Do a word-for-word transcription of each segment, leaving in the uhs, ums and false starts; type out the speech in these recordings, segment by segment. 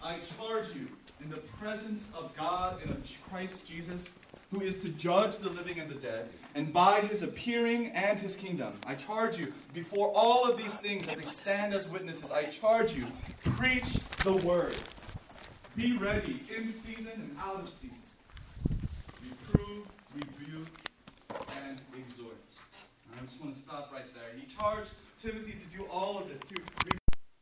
I charge you in the presence of God and of Christ Jesus, who is to judge the living and the dead, and by his appearing and his kingdom. I charge you, before all of these things, as they stand as witnesses, I charge you, preach the word. Be ready in season and out of season. Reprove, rebuke, and exhort. I just want to stop right there. He charged Timothy to do all of this, to read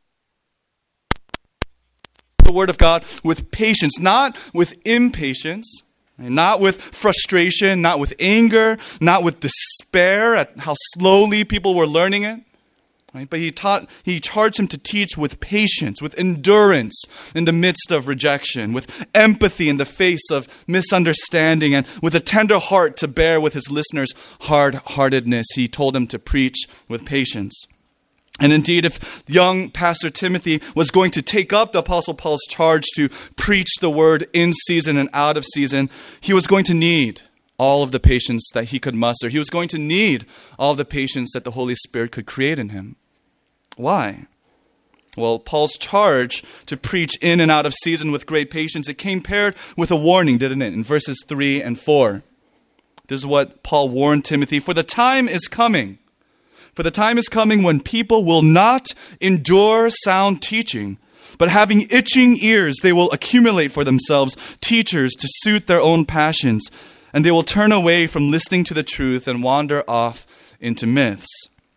the word of God with patience, not with impatience, not with frustration, not with anger, not with despair at how slowly people were learning it. Right? But he taught, he charged him to teach with patience, with endurance in the midst of rejection, with empathy in the face of misunderstanding, and with a tender heart to bear with his listeners' hard-heartedness. He told him to preach with patience. And indeed, if young Pastor Timothy was going to take up the Apostle Paul's charge to preach the word in season and out of season, he was going to need all of the patience that he could muster. He was going to need all of the patience that the Holy Spirit could create in him. Why? Well, Paul's charge to preach in and out of season with great patience, it came paired with a warning, didn't it? In verses three and four. This is what Paul warned Timothy. For the time is coming. For the time is coming when people will not endure sound teaching, but having itching ears, they will accumulate for themselves teachers to suit their own passions, and they will turn away from listening to the truth and wander off into myths.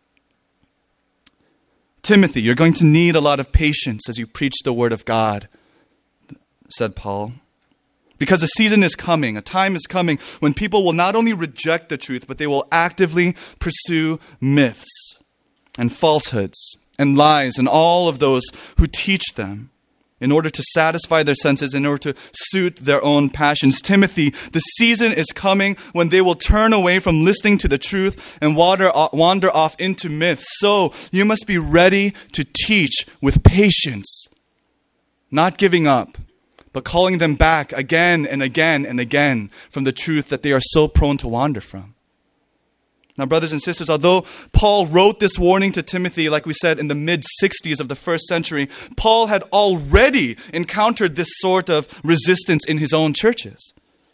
Timothy, you're going to need a lot of patience as you preach the word of God, said Paul. Because a season is coming, a time is coming when people will not only reject the truth, but they will actively pursue myths and falsehoods and lies and all of those who teach them in order to satisfy their senses, in order to suit their own passions. Timothy, the season is coming when they will turn away from listening to the truth and wander, wander off into myths. So you must be ready to teach with patience, not giving up, but calling them back again and again and again from the truth that they are so prone to wander from. Now, brothers and sisters, although Paul wrote this warning to Timothy, like we said, in the mid-sixties of the first century, Paul had already encountered this sort of resistance in his own churches,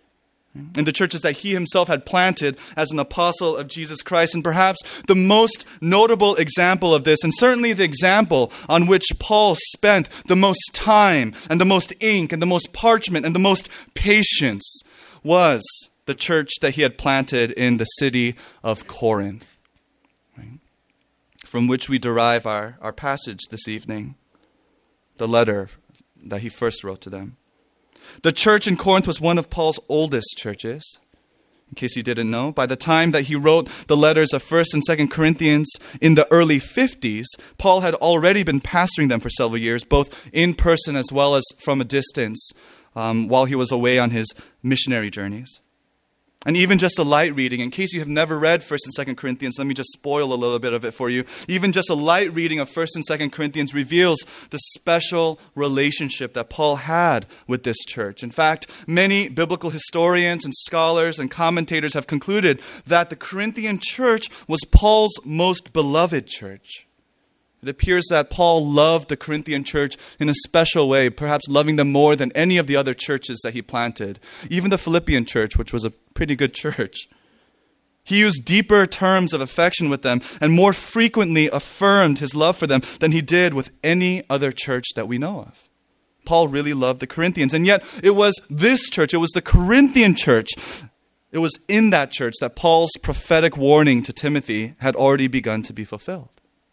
in the churches that he himself had planted as an apostle of Jesus Christ. And perhaps the most notable example of this, and certainly the example on which Paul spent the most time and the most ink and the most parchment and the most patience, was the church that he had planted in the city of Corinth, right? From which we derive our, our passage this evening, the letter that he first wrote to them. The church in Corinth was one of Paul's oldest churches. In case you didn't know, by the time that he wrote the letters of First and Second Corinthians in the early fifties, Paul had already been pastoring them for several years, both in person as well as from a distance, um, while he was away on his missionary journeys. And even just a light reading, in case you have never read First and Second Corinthians, let me just spoil a little bit of it for you. Even just a light reading of First and Second Corinthians reveals the special relationship that Paul had with this church. In fact, many biblical historians and scholars and commentators have concluded that the Corinthian church was Paul's most beloved church. It appears that Paul loved the Corinthian church in a special way, perhaps loving them more than any of the other churches that he planted. Even the Philippian church, which was a pretty good church. He used deeper terms of affection with them and more frequently affirmed his love for them than he did with any other church that we know of. Paul really loved the Corinthians, and yet it was this church, it was the Corinthian church, it was in that church that Paul's prophetic warning to Timothy had already begun to be fulfilled.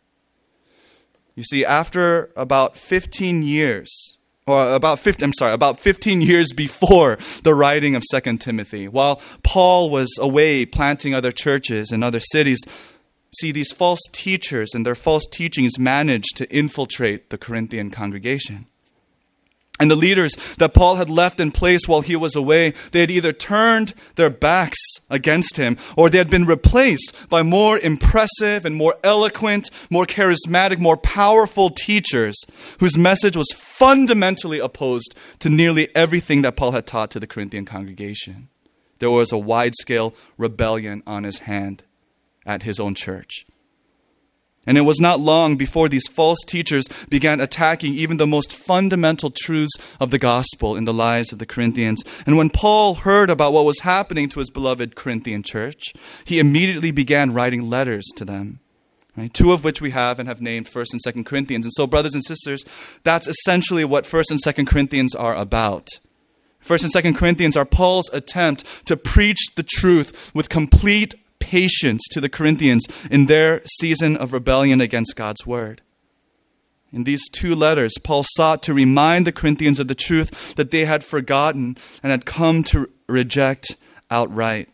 You see, after about fifteen years, or about fifteen, I'm sorry, about fifteen years before the writing of Second Timothy, while Paul was away planting other churches in other cities, see, these false teachers and their false teachings managed to infiltrate the Corinthian congregation. And the leaders that Paul had left in place while he was away, they had either turned their backs against him, or they had been replaced by more impressive and more eloquent, more charismatic, more powerful teachers whose message was fundamentally opposed to nearly everything that Paul had taught to the Corinthian congregation. There was a wide-scale rebellion on his hand at his own church. And it was not long before these false teachers began attacking even the most fundamental truths of the gospel in the lives of the Corinthians. And when Paul heard about what was happening to his beloved Corinthian church, he immediately began writing letters to them. Right? Two of which we have and have named First and Second Corinthians. And so, brothers and sisters, that's essentially what First and Second Corinthians are about. First and Second Corinthians are Paul's attempt to preach the truth with complete patience to the Corinthians in their season of rebellion against God's word. In these two letters, Paul sought to remind the Corinthians of the truth that they had forgotten and had come to reject outright.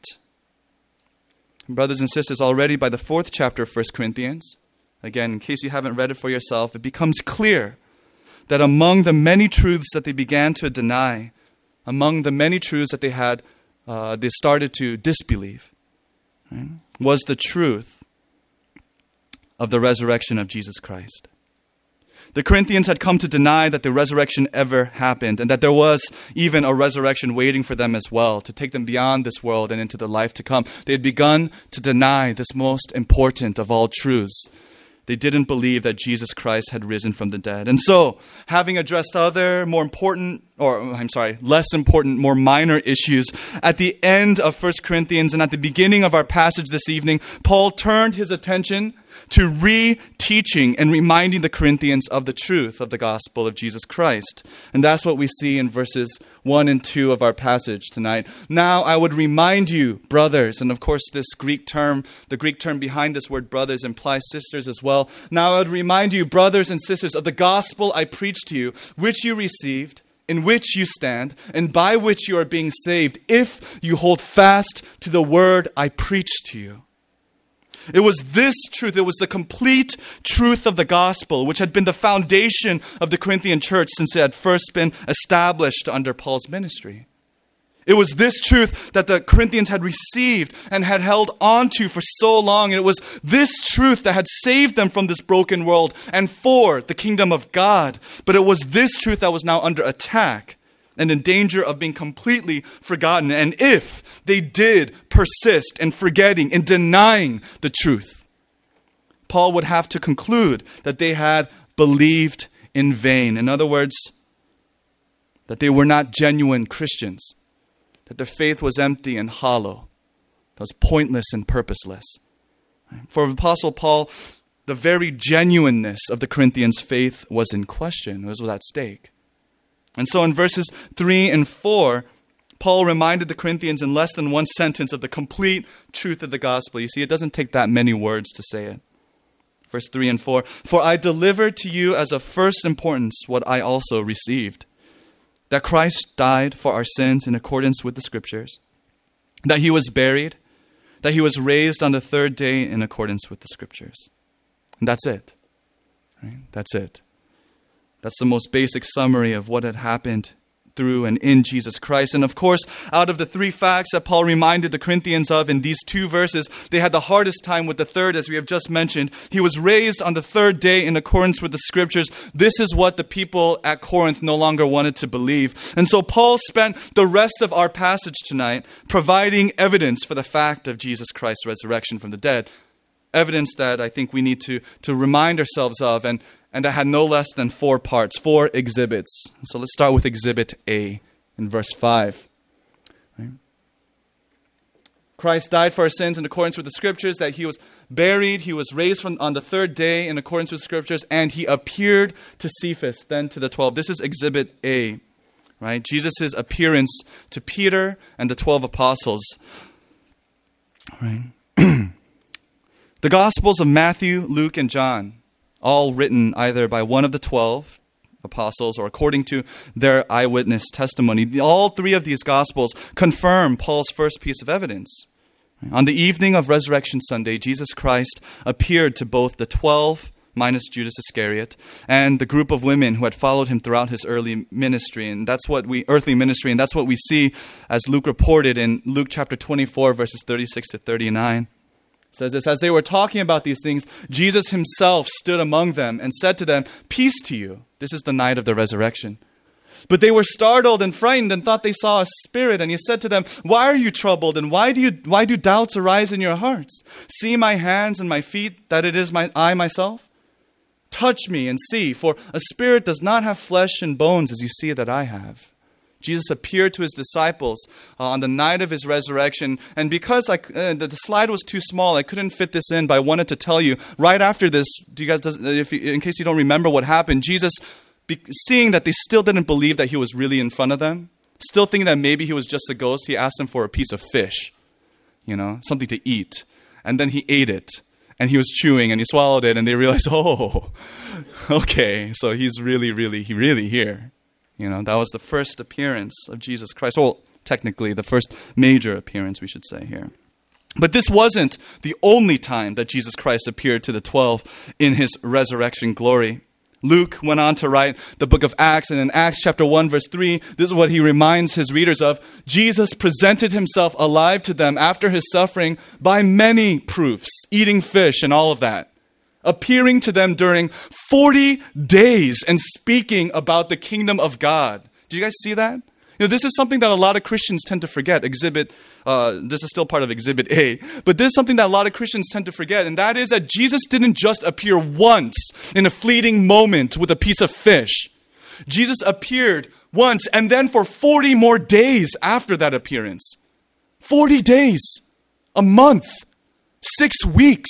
Brothers and sisters, already by the fourth chapter of First Corinthians, again, in case you haven't read it for yourself, it becomes clear that among the many truths that they began to deny, among the many truths that they had, uh, they started to disbelieve, right, was the truth of the resurrection of Jesus Christ. The Corinthians had come to deny that the resurrection ever happened and that there was even a resurrection waiting for them as well, to take them beyond this world and into the life to come. They had begun to deny this most important of all truths. They didn't believe that Jesus Christ had risen from the dead. And so, having addressed other more important, or I'm sorry, less important, more minor issues, at the end of First Corinthians and at the beginning of our passage this evening, Paul turned his attention to re-teaching and reminding the Corinthians of the truth of the gospel of Jesus Christ. And that's what we see in verses one and two of our passage tonight. Now I would remind you, brothers, and of course this Greek term, the Greek term behind this word brothers implies sisters as well. Now I would remind you, brothers and sisters, of the gospel I preached to you, which you received, in which you stand, and by which you are being saved, if you hold fast to the word I preached to you. It was this truth, it was the complete truth of the gospel, which had been the foundation of the Corinthian church since it had first been established under Paul's ministry. It was this truth that the Corinthians had received and had held on to for so long. And it was this truth that had saved them from this broken world and for the kingdom of God. But it was this truth that was now under attack and in danger of being completely forgotten. And if they did persist in forgetting and denying the truth, Paul would have to conclude that they had believed in vain. In other words, that they were not genuine Christians, that their faith was empty and hollow, that was pointless and purposeless. For the Apostle Paul, the very genuineness of the Corinthians' faith was in question, it was at stake. And so in verses three and four, Paul reminded the Corinthians in less than one sentence of the complete truth of the gospel. You see, it doesn't take that many words to say it. Verse three and four, "For I delivered to you as of first importance what I also received, that Christ died for our sins in accordance with the Scriptures, that he was buried, that he was raised on the third day in accordance with the Scriptures." And that's it. Right? That's it. That's the most basic summary of what had happened through and in Jesus Christ. And of course, out of the three facts that Paul reminded the Corinthians of in these two verses, they had the hardest time with the third, as we have just mentioned. He was raised on the third day in accordance with the Scriptures. This is what the people at Corinth no longer wanted to believe. And so Paul spent the rest of our passage tonight providing evidence for the fact of Jesus Christ's resurrection from the dead. Evidence that I think we need to, to remind ourselves of, and, and that had no less than four parts, four exhibits. So let's start with exhibit A in verse five. Right? Christ died for our sins in accordance with the Scriptures, that he was buried, he was raised from, on the third day in accordance with Scriptures, and he appeared to Cephas, then to the twelve. This is exhibit A, right? Jesus' appearance to Peter and the twelve apostles. Right? The Gospels of Matthew, Luke, and John, all written either by one of the twelve apostles or according to their eyewitness testimony, all three of these Gospels confirm Paul's first piece of evidence. On the evening of Resurrection Sunday, Jesus Christ appeared to both the twelve, minus Judas Iscariot, and the group of women who had followed him throughout his early ministry. And that's what we, earthly ministry, and that's what we see as Luke reported in Luke chapter twenty-four, verses thirty-six to thirty-nine. It says this, "As they were talking about these things, Jesus himself stood among them and said to them, 'Peace to you.'" This is the night of the resurrection. But they were startled and frightened and thought they saw a spirit. And he said to them, why are you troubled? And why do you why do doubts arise in your hearts? See my hands and my feet, that it is my I myself? Touch me and see, for a spirit does not have flesh and bones as you see that I have. Jesus appeared to his disciples uh, on the night of his resurrection. And because I, uh, the, the slide was too small, I couldn't fit this in, but I wanted to tell you, right after this, do you guys, does, if you, in case you don't remember what happened, Jesus, be, seeing that they still didn't believe that he was really in front of them, still thinking that maybe he was just a ghost, he asked them for a piece of fish, you know, something to eat. And then he ate it. And he was chewing and he swallowed it and they realized, oh, okay, so he's really, really, he really here. You know, that was the first appearance of Jesus Christ. Well, technically, the first major appearance, we should say here. But this wasn't the only time that Jesus Christ appeared to the twelve in his resurrection glory. Luke went on to write the book of Acts, and in Acts chapter one, verse three, this is what he reminds his readers of. Jesus presented himself alive to them after his suffering by many proofs, eating fish and all of that, appearing to them during forty days and speaking about the kingdom of God. Do you guys see that? You know, this is something that a lot of Christians tend to forget. Exhibit, uh, this is still part of Exhibit A. But this is something that a lot of Christians tend to forget, and that is that Jesus didn't just appear once in a fleeting moment with a piece of fish. Jesus appeared once and then for forty more days after that appearance. forty days, a month, six weeks.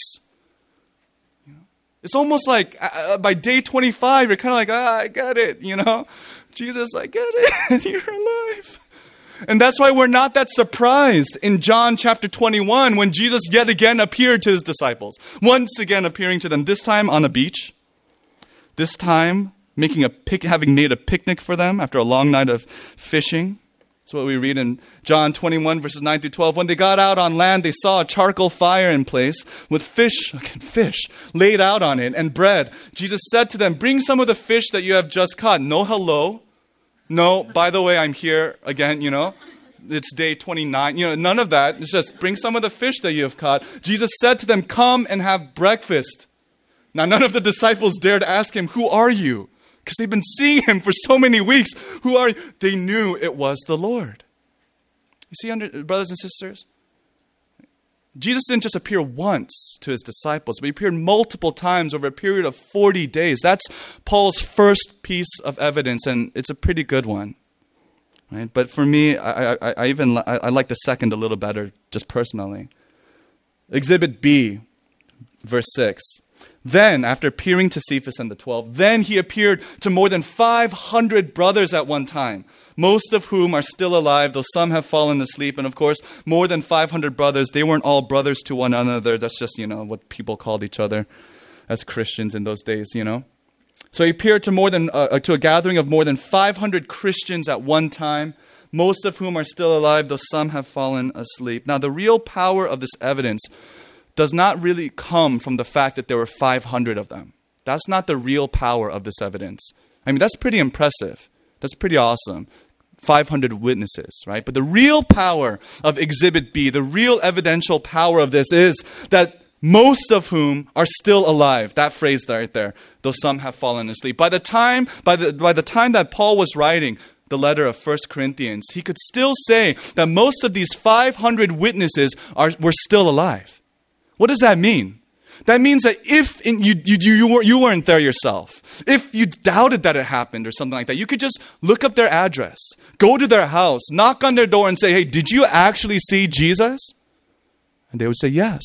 It's almost like uh, by day twenty-five, you're kind of like, ah, I get it, you know? Jesus, I get it. You're alive. And that's why we're not that surprised in John chapter twenty-one when Jesus yet again appeared to his disciples. Once again appearing to them, this time on a beach. This time making a pic- having made a picnic for them after a long night of fishing. That's what we read in John twenty-one, verses nine through twelve. When they got out on land, they saw a charcoal fire in place with fish, again, fish laid out on it and bread. Jesus said to them, bring some of the fish that you have just caught. No hello. No, by the way, I'm here again, you know. It's day twenty-nine. You know, none of that. It's just bring some of the fish that you have caught. Jesus said to them, come and have breakfast. Now, none of the disciples dared ask him, who are you? Because they've been seeing him for so many weeks. Who are you? They knew it was the Lord. You see, under, brothers and sisters, Jesus didn't just appear once to his disciples, but he appeared multiple times over a period of forty days. That's Paul's first piece of evidence, and it's a pretty good one. Right? But for me, I, I, I even I, I like the second a little better, just personally. Exhibit B, verse six. Then, after appearing to Cephas and the twelve, then he appeared to more than five hundred brothers at one time, most of whom are still alive, though some have fallen asleep. And of course, more than five hundred brothers, they weren't all brothers to one another. That's just, you know, what people called each other as Christians in those days, you know. So he appeared to more than uh, to a gathering of more than five hundred Christians at one time, most of whom are still alive, though some have fallen asleep. Now, the real power of this evidence does not really come from the fact that there were five hundred of them. That's not the real power of this evidence. I mean, that's pretty impressive. That's pretty awesome. five hundred witnesses, right? But the real power of Exhibit B, the real evidential power of this is that most of whom are still alive. That phrase right there, though some have fallen asleep. By the time, by the, by the time that Paul was writing the letter of First Corinthians, he could still say that most of these five hundred witnesses are were still alive. What does that mean? That means that if in, you, you, you, were, you weren't there yourself, if you doubted that it happened or something like that, you could just look up their address, go to their house, knock on their door and say, hey, did you actually see Jesus? And they would say, yes.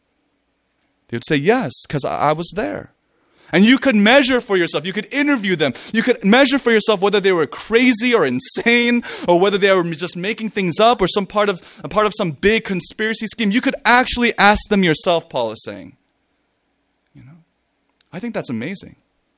They would say, yes, because I, I was there. And you could measure for yourself. You could interview them. You could measure for yourself whether they were crazy or insane, or whether they were just making things up, or some part of a part of some big conspiracy scheme. You could actually ask them yourself, Paul is saying. You know, I think that's amazing.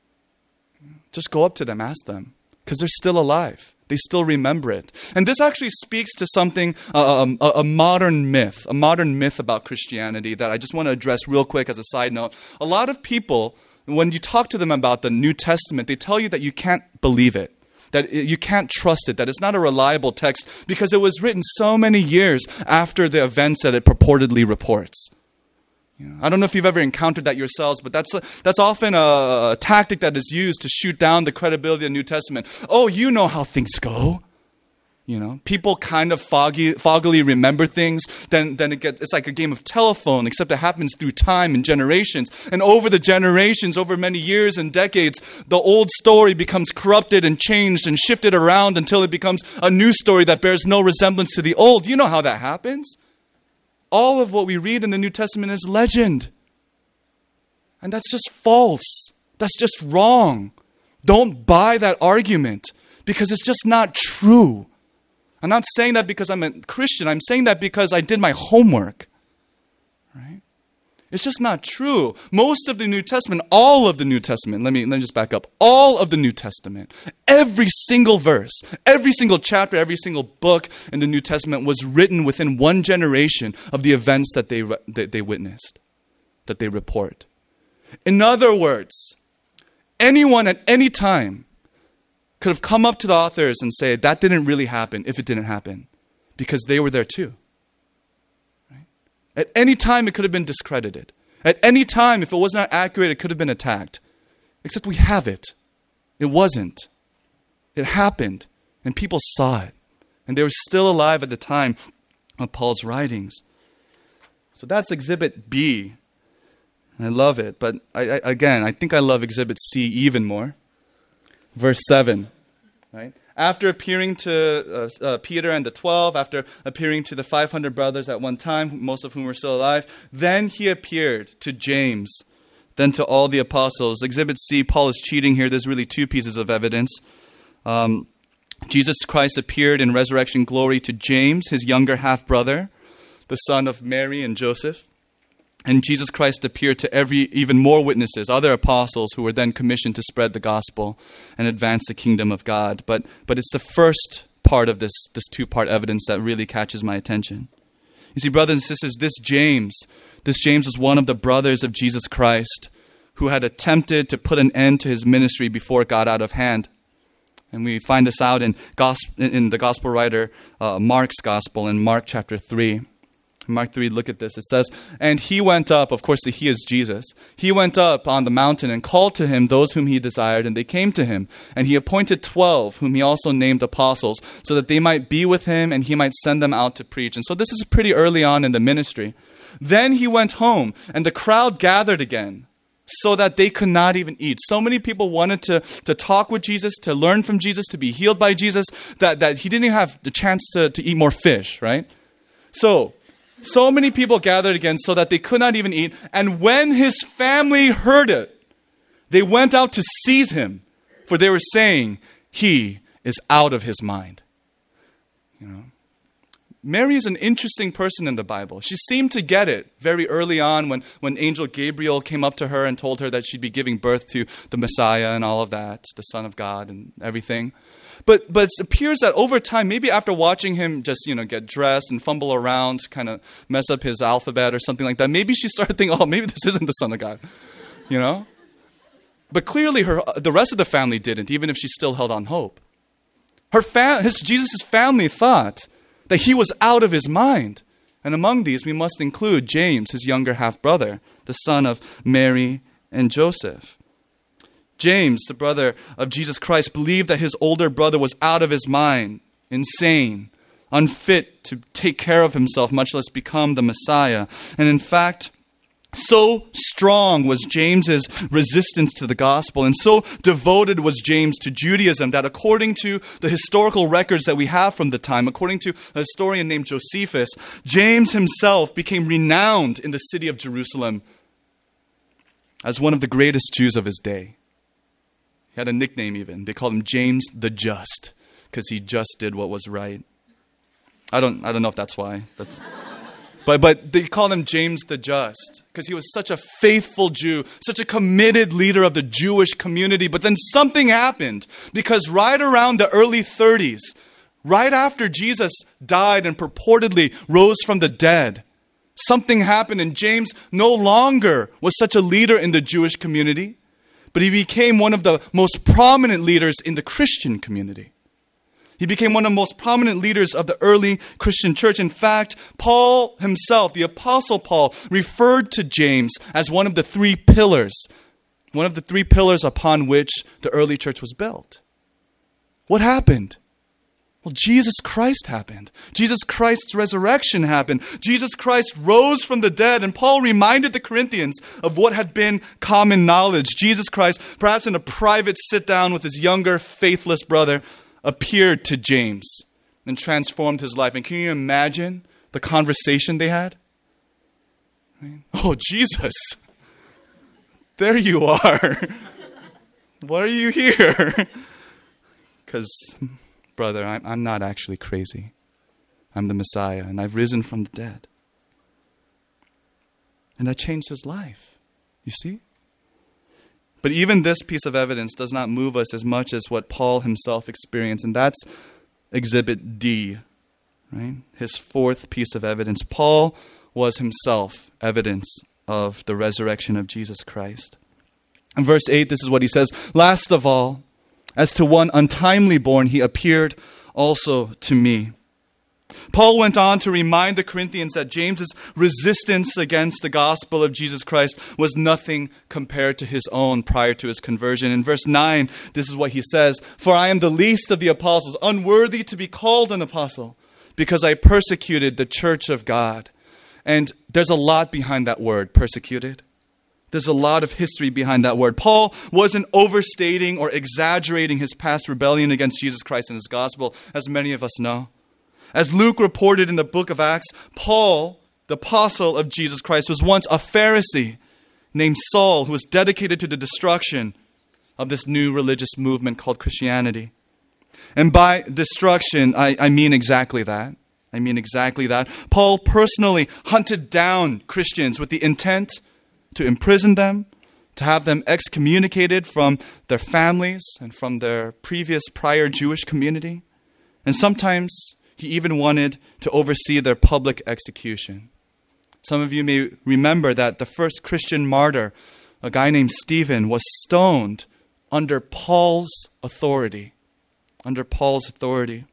Just go up to them, ask them, because they're still alive. They still remember it. And this actually speaks to something, uh, a, a modern myth, a modern myth about Christianity that I just want to address real quick as a side note. A lot of people, when you talk to them about the New Testament, they tell you that you can't believe it, that you can't trust it, that it's not a reliable text because it was written so many years after the events that it purportedly reports. You know, I don't know if you've ever encountered that yourselves, but that's a, that's often a, a tactic that is used to shoot down the credibility of the New Testament. Oh, you know how things go. You know, people kind of foggy, foggily remember things. Then, then it gets, it's like a game of telephone, except it happens through time and generations. And over the generations, over many years and decades, the old story becomes corrupted and changed and shifted around until it becomes a new story that bears no resemblance to the old. You know how that happens. All of what we read in the New Testament is legend. And that's just false. That's just wrong. Don't buy that argument because it's just not true. I'm not saying that because I'm a Christian. I'm saying that because I did my homework. Right? It's just not true. Most of the New Testament, all of the New Testament, let me, let me just back up. All of the New Testament, every single verse, every single chapter, every single book in the New Testament was written within one generation of the events that they, that they witnessed, that they report. In other words, anyone at any time could have come up to the authors and say, that didn't really happen if it didn't happen. Because they were there too. Right? At any time, it could have been discredited. At any time, if it was not accurate, it could have been attacked. Except we have it. It wasn't. It happened. And people saw it. And they were still alive at the time of Paul's writings. So that's Exhibit B. I love it. But I, I, again, I think I love Exhibit C even more. Verse seven, right? After appearing to uh, uh, Peter and the twelve, after appearing to the five hundred brothers at one time, most of whom were still alive, then he appeared to James, then to all the apostles. Exhibit C, Paul is cheating here. There's really two pieces of evidence. Um, Jesus Christ appeared in resurrection glory to James, his younger half-brother, the son of Mary and Joseph. And Jesus Christ appeared to every, even more witnesses, other apostles who were then commissioned to spread the gospel and advance the kingdom of God. But but it's the first part of this, this two-part evidence that really catches my attention. You see, brothers and sisters, this James, this James was one of the brothers of Jesus Christ who had attempted to put an end to his ministry before it got out of hand. And we find this out in, gospel, in the gospel writer uh, Mark's gospel in Mark chapter three. Mark three, look at this. It says, and he went up, of course, the he is Jesus. He went up on the mountain and called to him those whom he desired, and they came to him. And he appointed twelve, whom he also named apostles, so that they might be with him and he might send them out to preach. And so this is pretty early on in the ministry. Then he went home, and the crowd gathered again, so that they could not even eat. So many people wanted to, to talk with Jesus, to learn from Jesus, to be healed by Jesus, that, that he didn't even have the chance to, to eat more fish, right? So, So many people gathered again so that they could not even eat. And when his family heard it, they went out to seize him, for they were saying, he is out of his mind. You know, Mary is an interesting person in the Bible. She seemed to get it very early on when, when Angel Gabriel came up to her and told her that she'd be giving birth to the Messiah and all of that, the Son of God and everything. But but it appears that over time, maybe after watching him just, you know, get dressed and fumble around, kind of mess up his alphabet or something like that, maybe she started thinking, oh, maybe this isn't the Son of God, you know? But clearly her the rest of the family didn't, even if she still held on hope. Her fam- his Jesus' family thought that he was out of his mind. And among these, we must include James, his younger half-brother, the son of Mary and Joseph. James, the brother of Jesus Christ, believed that his older brother was out of his mind, insane, unfit to take care of himself, much less become the Messiah. And in fact, so strong was James's resistance to the gospel, and so devoted was James to Judaism, that according to the historical records that we have from the time, according to a historian named Josephus, James himself became renowned in the city of Jerusalem as one of the greatest Jews of his day. He had a nickname even. They called him James the Just, because he just did what was right. I don't I don't know if that's why. That's, but but they called him James the Just, because he was such a faithful Jew, such a committed leader of the Jewish community. But then something happened, because right around the early thirties, right after Jesus died and purportedly rose from the dead, something happened, and James no longer was such a leader in the Jewish community, but he became one of the most prominent leaders in the Christian community. He became one of the most prominent leaders of the early Christian church. In fact, Paul himself, the Apostle Paul, referred to James as one of the three pillars, one of the three pillars upon which the early church was built. What happened? Well, Jesus Christ happened. Jesus Christ's resurrection happened. Jesus Christ rose from the dead. And Paul reminded the Corinthians of what had been common knowledge. Jesus Christ, perhaps in a private sit-down with his younger, faithless brother, appeared to James and transformed his life. And can you imagine the conversation they had? Oh, Jesus, there you are. Why are you here? Because, brother, I'm, I'm not actually crazy. I'm the Messiah, and I've risen from the dead. And that changed his life, you see? But even this piece of evidence does not move us as much as what Paul himself experienced, and that's Exhibit D, right? His fourth piece of evidence. Paul was himself evidence of the resurrection of Jesus Christ. In verse eight, this is what he says, "Last of all, as to one untimely born, he appeared also to me." Paul went on to remind the Corinthians that James's resistance against the gospel of Jesus Christ was nothing compared to his own prior to his conversion. In verse nine, this is what he says, "For I am the least of the apostles, unworthy to be called an apostle, because I persecuted the church of God." And there's a lot behind that word, persecuted. There's a lot of history behind that word. Paul wasn't overstating or exaggerating his past rebellion against Jesus Christ and his gospel, as many of us know. As Luke reported in the book of Acts, Paul, the apostle of Jesus Christ, was once a Pharisee named Saul who was dedicated to the destruction of this new religious movement called Christianity. And by destruction, I, I mean exactly that. I mean exactly that. Paul personally hunted down Christians with the intent to imprison them, to have them excommunicated from their families and from their previous prior Jewish community. And sometimes he even wanted to oversee their public execution. Some of you may remember that the first Christian martyr, a guy named Stephen, was stoned under Paul's authority. Under Paul's authority.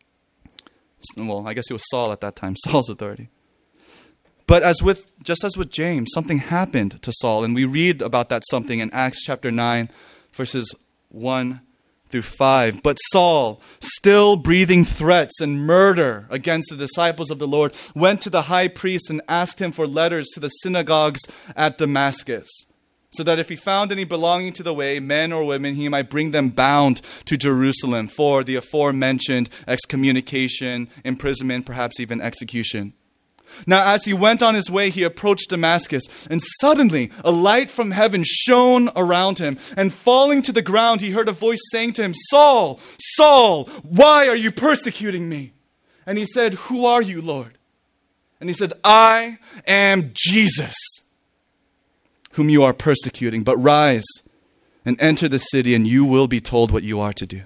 Well, I guess he was Saul at that time, Saul's authority. But as with, just as with James, something happened to Saul. And we read about that something in Acts chapter nine, verses one through five. "But Saul, still breathing threats and murder against the disciples of the Lord, went to the high priest and asked him for letters to the synagogues at Damascus, so that if he found any belonging to the way, men or women, he might bring them bound to Jerusalem for the aforementioned excommunication, imprisonment, perhaps even execution. Now, as he went on his way, he approached Damascus, and suddenly a light from heaven shone around him. And falling to the ground, he heard a voice saying to him, 'Saul, Saul, why are you persecuting me?' And he said, 'Who are you, Lord?' And he said, 'I am Jesus, whom you are persecuting. But rise and enter the city, and you will be told what you are to do.'"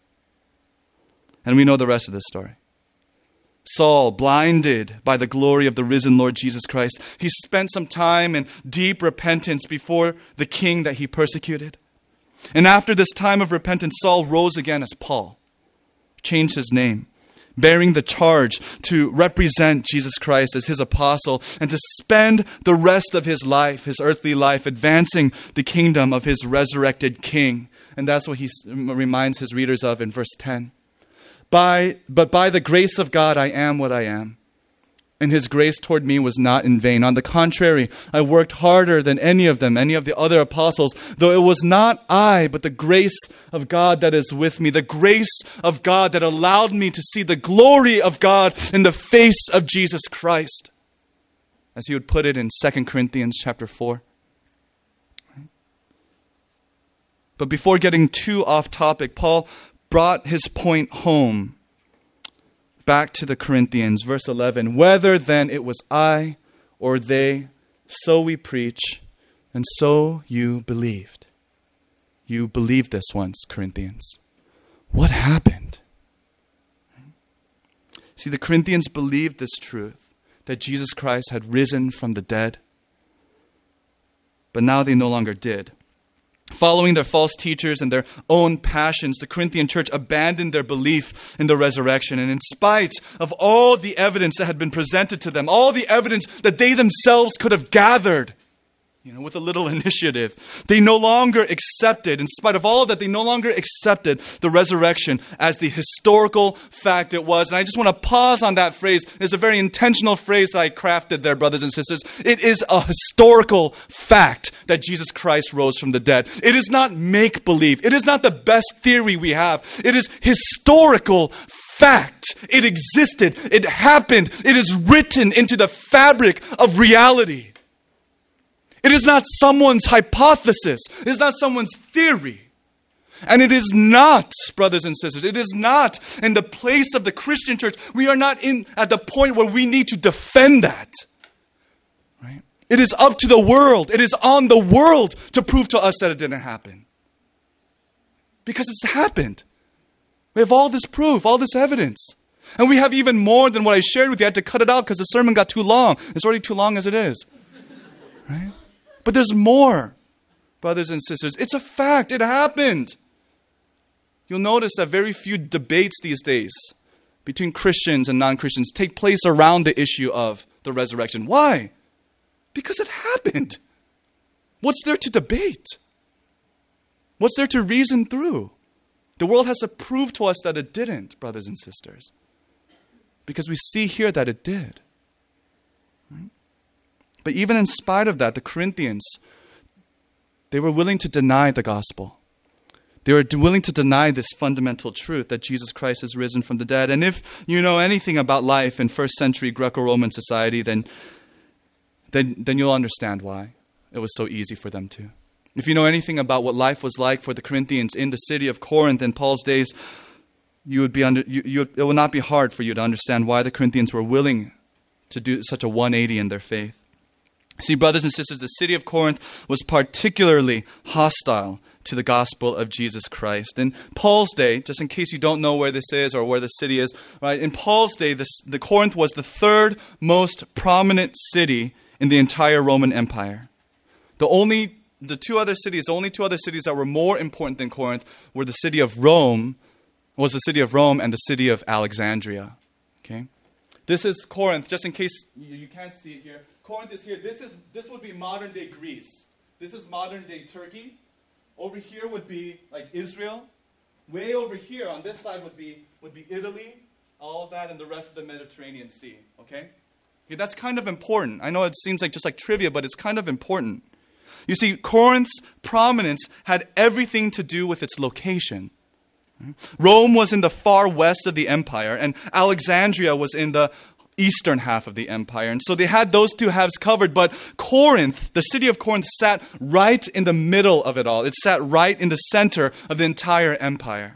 And we know the rest of this story. Saul, blinded by the glory of the risen Lord Jesus Christ, he spent some time in deep repentance before the king that he persecuted. And after this time of repentance, Saul rose again as Paul, changed his name, bearing the charge to represent Jesus Christ as his apostle and to spend the rest of his life, his earthly life, advancing the kingdom of his resurrected king. And that's what he reminds his readers of in verse ten. By, but by the grace of God, I am what I am. And his grace toward me was not in vain. On the contrary, I worked harder than any of them, any of the other apostles, though it was not I, but the grace of God that is with me, the grace of God that allowed me to see the glory of God in the face of Jesus Christ. As he would put it in Second Corinthians chapter four. But before getting too off topic, Paul brought his point home back to the Corinthians. Verse eleven, "Whether then it was I or they, so we preach, and so you believed." You believed this once, Corinthians. What happened? See, the Corinthians believed this truth, that Jesus Christ had risen from the dead. But now they no longer did. Following their false teachers and their own passions, the Corinthian church abandoned their belief in the resurrection. And in spite of all the evidence that had been presented to them, all the evidence that they themselves could have gathered, you know, with a little initiative, they no longer accepted, in spite of all of that, they no longer accepted the resurrection as the historical fact it was. And I just want to pause on that phrase. It's a very intentional phrase that I crafted there, brothers and sisters. It is a historical fact that Jesus Christ rose from the dead. It is not make-believe. It is not the best theory we have. It is historical fact. It existed. It happened. It is written into the fabric of reality. It is not someone's hypothesis. It is not someone's theory. And it is not, brothers and sisters, it is not in the place of the Christian church. We are not in at the point where we need to defend that. Right? It is up to the world. It is on the world to prove to us that it didn't happen. Because it's happened. We have all this proof, all this evidence. And we have even more than what I shared with you. I had to cut it out because the sermon got too long. It's already too long as it is. Right? But there's more, brothers and sisters. It's a fact. It happened. You'll notice that very few debates these days between Christians and non-Christians take place around the issue of the resurrection. Why? Because it happened. What's there to debate? What's there to reason through? The world has to prove to us that it didn't, brothers and sisters. Because we see here that it did. Right? But even in spite of that, the Corinthians, they were willing to deny the gospel. They were willing to deny this fundamental truth that Jesus Christ has risen from the dead. And if you know anything about life in first century Greco-Roman society, then, then, then you'll understand why it was so easy for them to. If you know anything about what life was like for the Corinthians in the city of Corinth in Paul's days, you would be under, you, you, it will not be hard for you to understand why the Corinthians were willing to do such a one eighty in their faith. See, brothers and sisters, the city of Corinth was particularly hostile to the gospel of Jesus Christ. In Paul's day, just in case you don't know where this is or where the city is, right? In Paul's day, this, the Corinth was the third most prominent city in the entire Roman Empire. The only, the two other cities, the only two other cities that were more important than Corinth were the city of Rome, was the city of Rome and the city of Alexandria. Okay, this is Corinth. Just in case you, you can't see it here. Corinth is here. This is this would be modern day Greece. This is modern day Turkey. Over here would be like Israel. Way over here on this side would be would be Italy, all of that, and the rest of the Mediterranean Sea. Okay? Okay, that's kind of important. I know it seems like just like trivia, but it's kind of important. You see, Corinth's prominence had everything to do with its location. Rome was in the far west of the empire, and Alexandria was in the eastern half of the empire. And so they had those two halves covered, but Corinth, the city of Corinth, sat right in the middle of it all. It sat right in the center of the entire empire.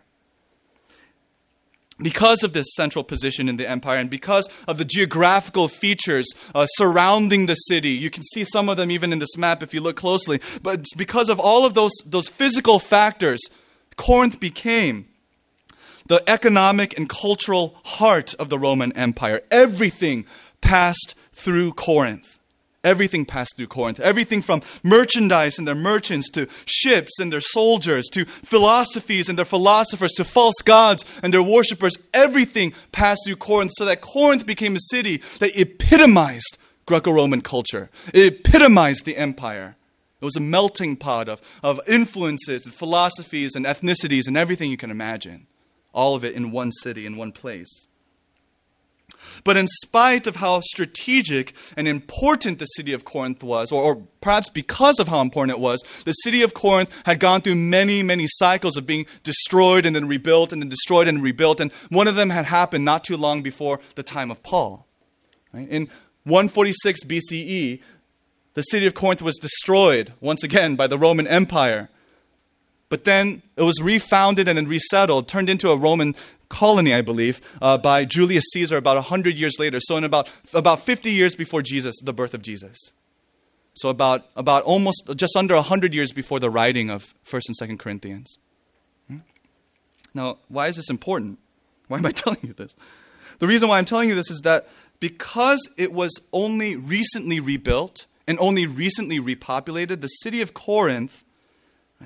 Because of this central position in the empire and because of the geographical features uh, surrounding the city, you can see some of them even in this map if you look closely, but because of all of those, those physical factors, Corinth became the economic and cultural heart of the Roman Empire. Everything passed through Corinth. Everything passed through Corinth. Everything from merchandise and their merchants to ships and their soldiers to philosophies and their philosophers to false gods and their worshippers. Everything passed through Corinth so that Corinth became a city that epitomized Greco-Roman culture. It epitomized the empire. It was a melting pot of, of influences and philosophies and ethnicities and everything you can imagine. All of it in one city, in one place. But in spite of how strategic and important the city of Corinth was, or, or perhaps because of how important it was, the city of Corinth had gone through many, many cycles of being destroyed and then rebuilt and then destroyed and rebuilt. And one of them had happened not too long before the time of Paul. Right? In one forty-six B C E, the city of Corinth was destroyed once again by the Roman Empire. But then it was refounded and then resettled, turned into a Roman colony, I believe, uh, by Julius Caesar about one hundred years later. So in about about fifty years before Jesus, the birth of Jesus. So about, about almost just under one hundred years before the writing of First and Second Corinthians. Hmm? Now, why is this important? Why am I telling you this? The reason why I'm telling you this is that because it was only recently rebuilt and only recently repopulated, the city of Corinth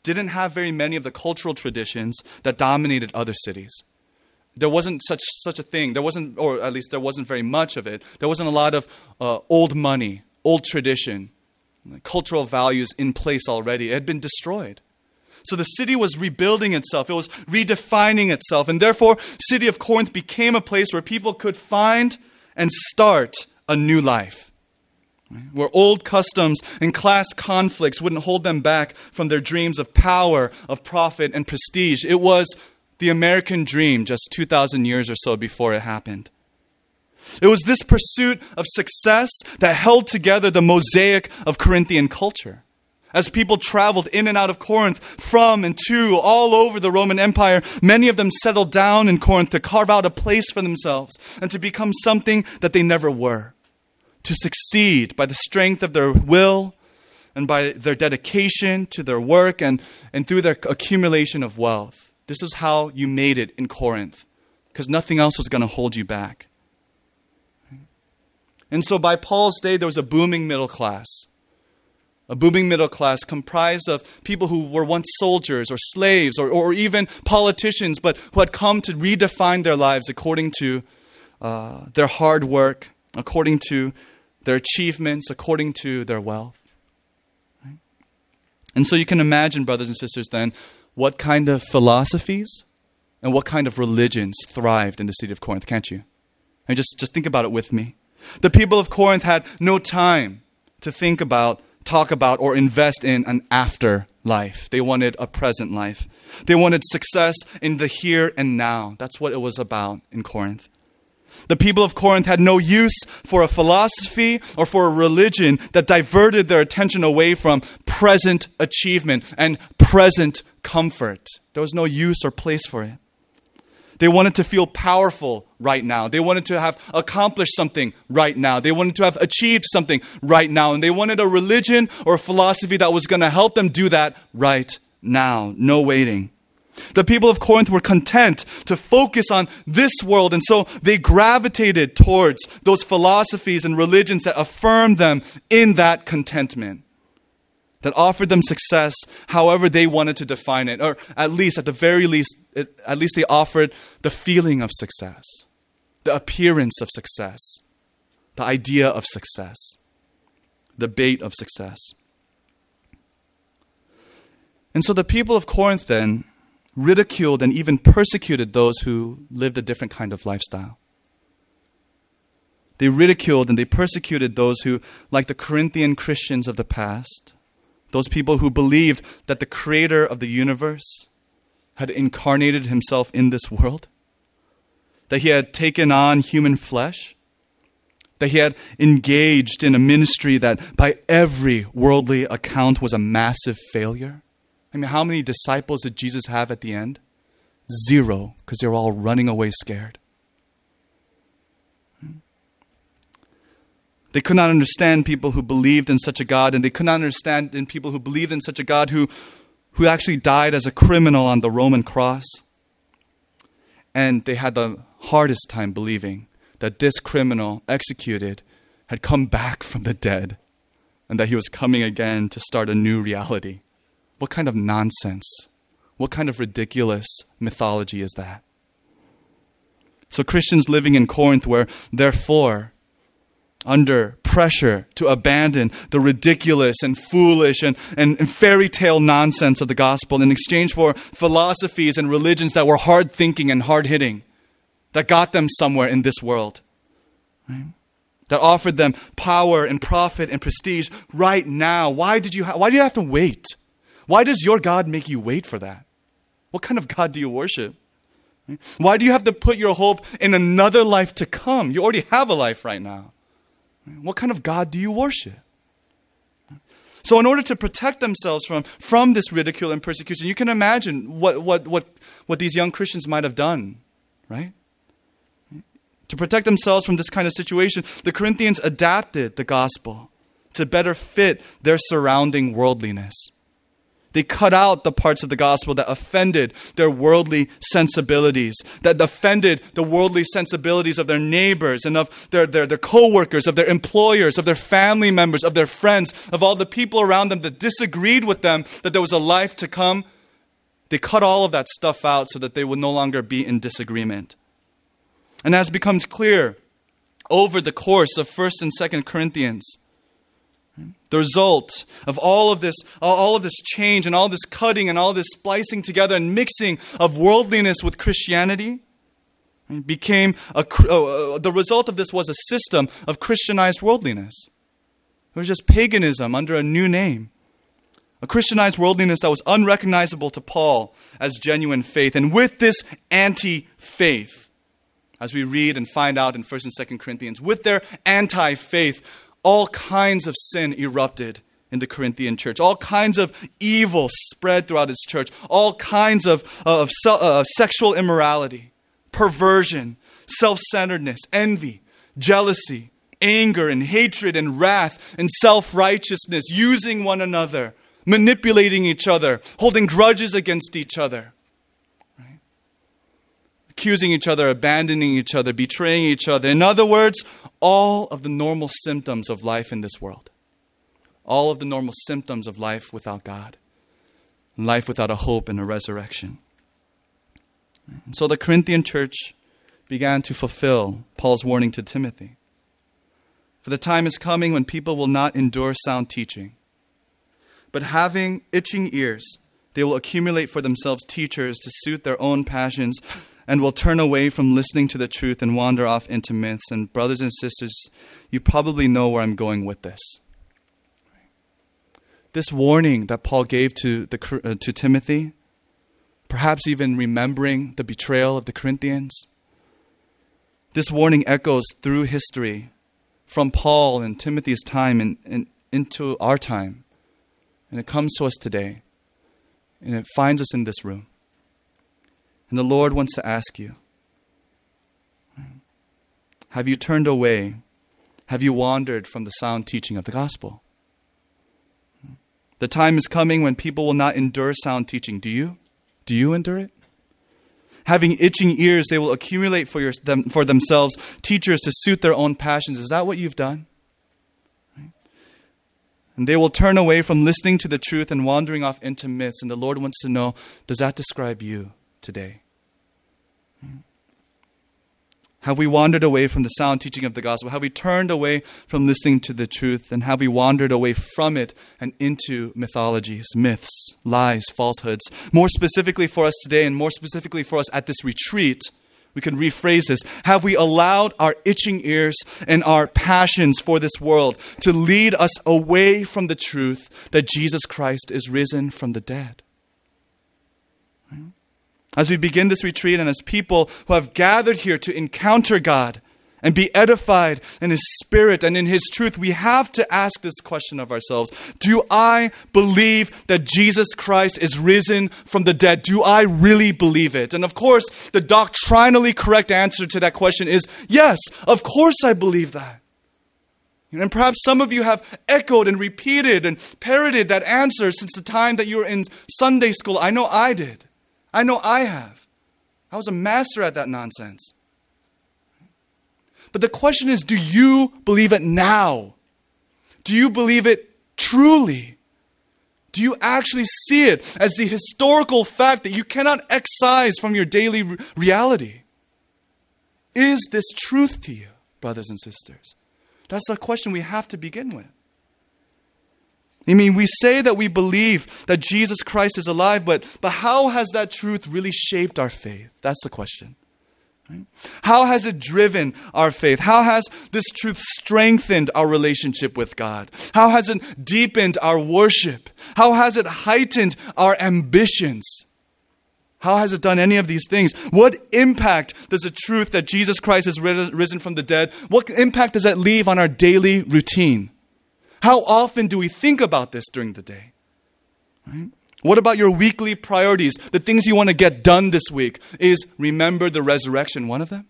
didn't have very many of the cultural traditions that dominated other cities. There wasn't such such a thing. There wasn't, or at least there wasn't very much of it. There wasn't a lot of uh, old money, old tradition, cultural values in place already. It had been destroyed. So the city was rebuilding itself. It was redefining itself. And therefore, city of Corinth became a place where people could find and start a new life, right? Where old customs and class conflicts wouldn't hold them back from their dreams of power, of profit, and prestige. It was the American dream just two thousand years or so before it happened. It was this pursuit of success that held together the mosaic of Corinthian culture. As people traveled in and out of Corinth, from and to, all over the Roman Empire, many of them settled down in Corinth to carve out a place for themselves and to become something that they never were. To succeed by the strength of their will and by their dedication to their work and, and through their accumulation of wealth. This is how you made it in Corinth, because nothing else was going to hold you back. And so by Paul's day, there was a booming middle class. A booming middle class comprised of people who were once soldiers or slaves or, or even politicians, but who had come to redefine their lives according to uh, their hard work, according to their achievements, according to their wealth. Right? And so you can imagine, brothers and sisters, then, what kind of philosophies and what kind of religions thrived in the city of Corinth, can't you? And just, just think about it with me. The people of Corinth had no time to think about, talk about, or invest in an afterlife. They wanted a present life. They wanted success in the here and now. That's what it was about in Corinth. The people of Corinth had no use for a philosophy or for a religion that diverted their attention away from present achievement and present comfort. There was no use or place for it. They wanted to feel powerful right now. They wanted to have accomplished something right now. They wanted to have achieved something right now. And they wanted a religion or a philosophy that was going to help them do that right now. No waiting. The people of Corinth were content to focus on this world. And so they gravitated towards those philosophies and religions that affirmed them in that contentment, that offered them success however they wanted to define it, or at least, at the very least, it, at least they offered the feeling of success, the appearance of success, the idea of success, the bait of success. And so the people of Corinth then ridiculed and even persecuted those who lived a different kind of lifestyle. They ridiculed and they persecuted those who, like the Corinthian Christians of the past, those people who believed that the creator of the universe had incarnated himself in this world, that he had taken on human flesh, that he had engaged in a ministry that by every worldly account was a massive failure. I mean, how many disciples did Jesus have at the end? Zero, because they were all running away scared. They could not understand people who believed in such a God, and they could not understand in people who believed in such a God who, who actually died as a criminal on the Roman cross. And they had the hardest time believing that this criminal executed had come back from the dead and that he was coming again to start a new reality. What kind of nonsense? What kind of ridiculous mythology is that? So Christians living in Corinth were therefore under pressure to abandon the ridiculous and foolish and, and, and fairy tale nonsense of the gospel in exchange for philosophies and religions that were hard thinking and hard hitting, that got them somewhere in this world, right? That offered them power and profit and prestige right now. Why did you ha- why do you have to wait? Why does your God make you wait for that? What kind of God do you worship? Right? Why do you have to put your hope in another life to come? You already have a life right now. What kind of God do you worship? So in order to protect themselves from, from this ridicule and persecution, you can imagine what, what, what, what these young Christians might have done, right? To protect themselves from this kind of situation, the Corinthians adapted the gospel to better fit their surrounding worldliness. They cut out the parts of the gospel that offended their worldly sensibilities, that offended the worldly sensibilities of their neighbors and of their, their, their co-workers, of their employers, of their family members, of their friends, of all the people around them that disagreed with them, that there was a life to come. They cut all of that stuff out so that they would no longer be in disagreement. And as becomes clear over the course of First and Second Corinthians, the result of all of this, all of this change and all this cutting and all this splicing together and mixing of worldliness with Christianity became a, uh, the result of this was a system of Christianized worldliness. It was just paganism under a new name. A Christianized worldliness that was unrecognizable to Paul as genuine faith. And with this anti-faith, as we read and find out in First and Second Corinthians, with their anti-faith, all kinds of sin erupted in the Corinthian church. All kinds of evil spread throughout his church. All kinds of, of uh, sexual immorality, perversion, self-centeredness, envy, jealousy, anger and hatred and wrath and self-righteousness, using one another, manipulating each other, holding grudges against each other, right? Accusing each other, abandoning each other, betraying each other. In other words, all of the normal symptoms of life in this world. All of the normal symptoms of life without God. Life without a hope and a resurrection. And so the Corinthian church began to fulfill Paul's warning to Timothy. For the time is coming when people will not endure sound teaching, but having itching ears, they will accumulate for themselves teachers to suit their own passions, and will turn away from listening to the truth and wander off into myths. And brothers and sisters, you probably know where I'm going with this. This warning that Paul gave to the uh, to Timothy, perhaps even remembering the betrayal of the Corinthians, this warning echoes through history from Paul and Timothy's time and, and into our time. And it comes to us today. And it finds us in this room. And the Lord wants to ask you, have you turned away? Have you wandered from the sound teaching of the gospel? The time is coming when people will not endure sound teaching. Do you? Do you endure it? Having itching ears, they will accumulate for, your, them, for themselves teachers to suit their own passions. Is that what you've done? And they will turn away from listening to the truth and wandering off into myths. And the Lord wants to know, does that describe you today? Have we wandered away from the sound teaching of the gospel? Have we turned away from listening to the truth? And have we wandered away from it and into mythologies, myths, lies, falsehoods? More specifically for us today, and more specifically for us at this retreat, we can rephrase this. Have we allowed our itching ears and our passions for this world to lead us away from the truth that Jesus Christ is risen from the dead? As we begin this retreat and as people who have gathered here to encounter God and be edified in His Spirit and in His truth, we have to ask this question of ourselves. Do I believe that Jesus Christ is risen from the dead? Do I really believe it? And of course, the doctrinally correct answer to that question is yes, of course I believe that. And perhaps some of you have echoed and repeated and parroted that answer since the time that you were in Sunday school. I know I did. I know I have. I was a master at that nonsense. But the question is, do you believe it now? Do you believe it truly? Do you actually see it as the historical fact that you cannot excise from your daily re- reality? Is this truth to you, brothers and sisters? That's the question we have to begin with. I mean, we say that we believe that Jesus Christ is alive, but, but how has that truth really shaped our faith? That's the question. Right? How has it driven our faith? How has this truth strengthened our relationship with God? How has it deepened our worship? How has it heightened our ambitions? How has it done any of these things? What impact does the truth that Jesus Christ has risen from the dead, what impact does that leave on our daily routine? How often do we think about this during the day? Right? What about your weekly priorities? The things you want to get done this week. Is remember the resurrection one of them?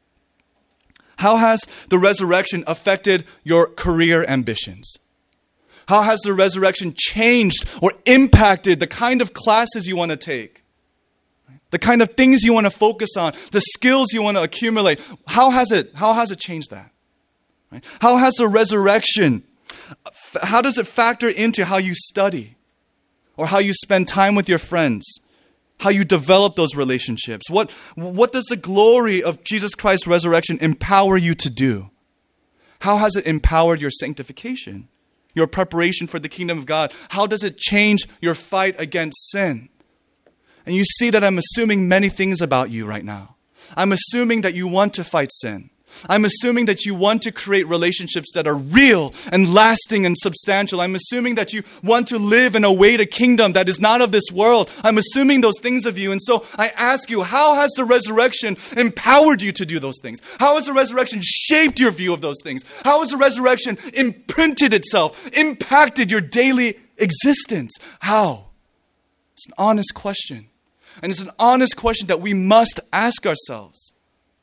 How has the resurrection affected your career ambitions? How has the resurrection changed or impacted the kind of classes you want to take? The kind of things you want to focus on, the skills you want to accumulate. How has it, how has it changed that? Right? How has the resurrection, how does it factor into how you study? Or how you spend time with your friends? How you develop those relationships? What, what does the glory of Jesus Christ's resurrection empower you to do? How has it empowered your sanctification? Your preparation for the kingdom of God? How does it change your fight against sin? And you see that I'm assuming many things about you right now. I'm assuming that you want to fight sin. I'm assuming that you want to create relationships that are real and lasting and substantial. I'm assuming that you want to live and await a kingdom that is not of this world. I'm assuming those things of you. And so I ask you, how has the resurrection empowered you to do those things? How has the resurrection shaped your view of those things? How has the resurrection imprinted itself, impacted your daily existence? How? It's an honest question. And it's an honest question that we must ask ourselves.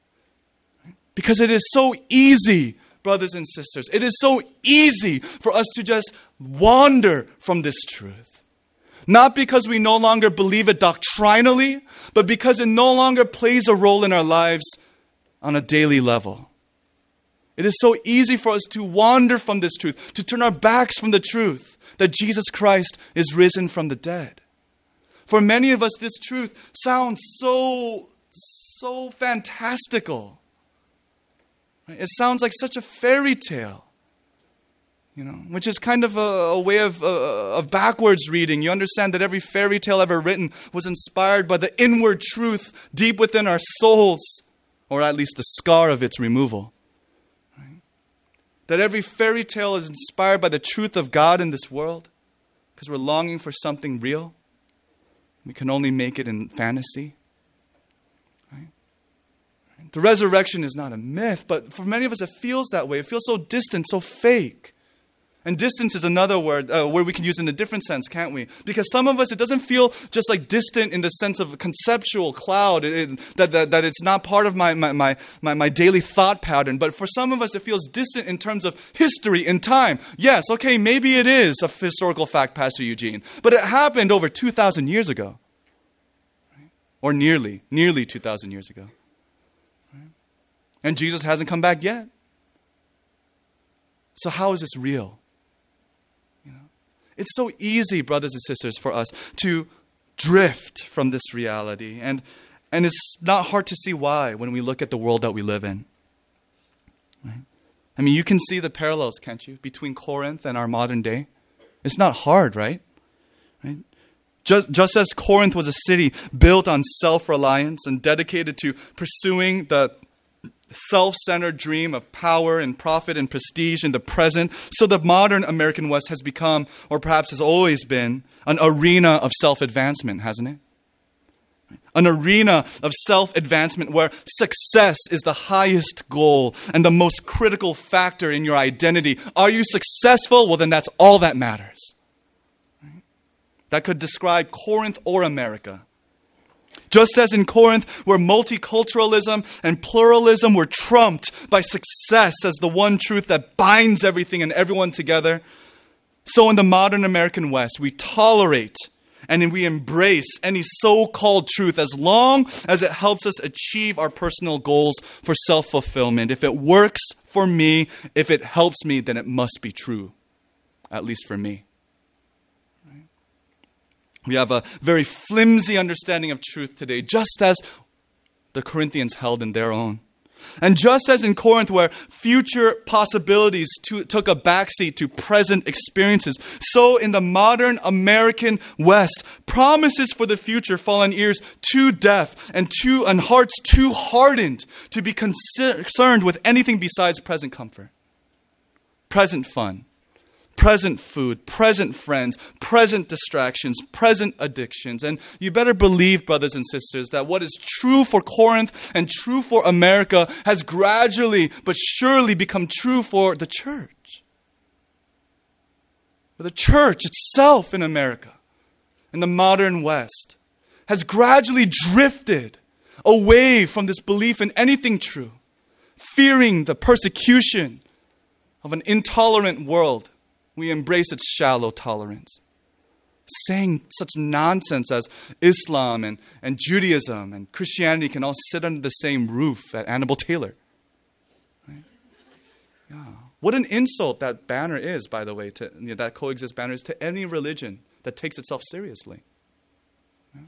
Because it is so easy, brothers and sisters, it is so easy for us to just wander from this truth. Not because we no longer believe it doctrinally, but because it no longer plays a role in our lives on a daily level. It is so easy for us to wander from this truth, to turn our backs from the truth that Jesus Christ is risen from the dead. For many of us, this truth sounds so, so fantastical. It sounds like such a fairy tale, you know, which is kind of a, a way of, uh, of backwards reading. You understand that every fairy tale ever written was inspired by the inward truth deep within our souls, or at least the scar of its removal. Right? That every fairy tale is inspired by the truth of God in this world because we're longing for something real. We can only make it in fantasy. The resurrection is not a myth, but for many of us it feels that way. It feels so distant, so fake. And distance is another word, uh, word we can use in a different sense, can't we? Because some of us, it doesn't feel just like distant in the sense of a conceptual cloud, it, it, that, that, that it's not part of my, my, my, my, my daily thought pattern. But for some of us, it feels distant in terms of history and time. Yes, okay, maybe it is a historical fact, Pastor Eugene. But it happened over two thousand years ago. Right? Or nearly, nearly two thousand years ago. Right? And Jesus hasn't come back yet. So how is this real? It's so easy, brothers and sisters, for us to drift from this reality. And, and it's not hard to see why when we look at the world that we live in. Right? I mean, you can see the parallels, can't you, between Corinth and our modern day? It's not hard, right? Right? Just, just as Corinth was a city built on self-reliance and dedicated to pursuing the self-centered dream of power and profit and prestige in the present, so the modern American West has become, or perhaps has always been, an arena of self-advancement, hasn't it? An arena of self-advancement where success is the highest goal and the most critical factor in your identity. Are you successful? Well, then that's all that matters. That could describe Corinth or America. Just as in Corinth, where multiculturalism and pluralism were trumped by success as the one truth that binds everything and everyone together, so in the modern American West, we tolerate and we embrace any so-called truth as long as it helps us achieve our personal goals for self-fulfillment. If it works for me, if it helps me, then it must be true, at least for me. We have a very flimsy understanding of truth today, just as the Corinthians held in their own. And just as in Corinth, where future possibilities to, took a backseat to present experiences, so in the modern American West, promises for the future fall on ears too deaf and, too, and hearts too hardened to be concerned with anything besides present comfort, present fun, present food, present friends, present distractions, present addictions. And you better believe, brothers and sisters, that what is true for Corinth and true for America has gradually but surely become true for the church. For the church itself in America, in the modern West, has gradually drifted away from this belief in anything true, fearing the persecution of an intolerant world We embrace its shallow tolerance. Saying such nonsense as Islam and, and Judaism and Christianity can all sit under the same roof at Annabelle Taylor. Right? Yeah. What an insult that banner is, by the way, to, you know, that coexist banner is to any religion that takes itself seriously. Yeah.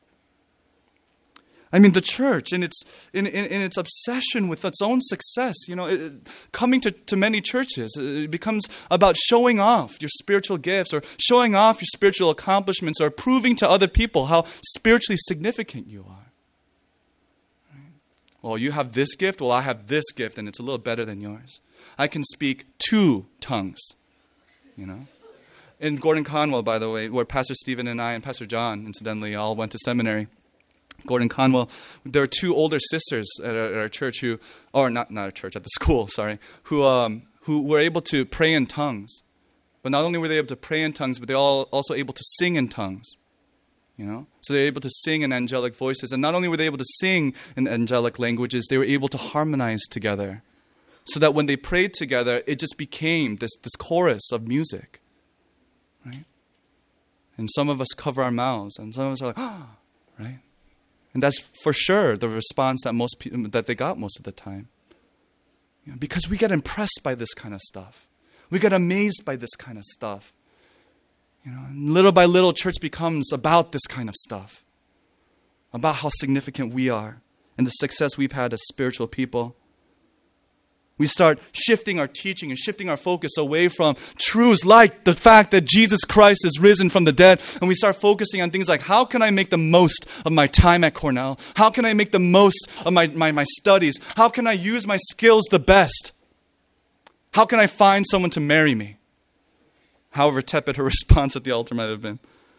I mean, the church, in its in, in, in its obsession with its own success, you know, it, coming to, to many churches, it becomes about showing off your spiritual gifts or showing off your spiritual accomplishments or proving to other people how spiritually significant you are. Right? Well, you have this gift, well, I have this gift, and it's a little better than yours. I can speak two tongues, you know. In Gordon Conwell, by the way, where Pastor Stephen and I and Pastor John, incidentally, all went to seminary, Gordon Conwell, there are two older sisters at our, at our church who, or not not our church, at the school, sorry, who um who were able to pray in tongues. But not only were they able to pray in tongues, but they're all also able to sing in tongues. You know? So they're able to sing in angelic voices. And not only were they able to sing in angelic languages, they were able to harmonize together. So that when they prayed together, it just became this, this chorus of music. Right? And some of us cover our mouths, and some of us are like, ah, right? And that's for sure the response that most people, that they got most of the time. You know, because we get impressed by this kind of stuff. We get amazed by this kind of stuff. You know, and little by little, church becomes about this kind of stuff. About how significant we are and the success we've had as spiritual people. We start shifting our teaching and shifting our focus away from truths like the fact that Jesus Christ is risen from the dead. And we start focusing on things like, how can I make the most of my time at Cornell? How can I make the most of my, my, my studies? How can I use my skills the best? How can I find someone to marry me? However tepid her response at the altar might have been.